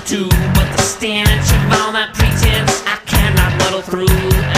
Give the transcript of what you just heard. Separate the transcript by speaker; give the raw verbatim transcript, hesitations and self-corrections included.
Speaker 1: too, but the stench of all that pretense I cannot muddle through.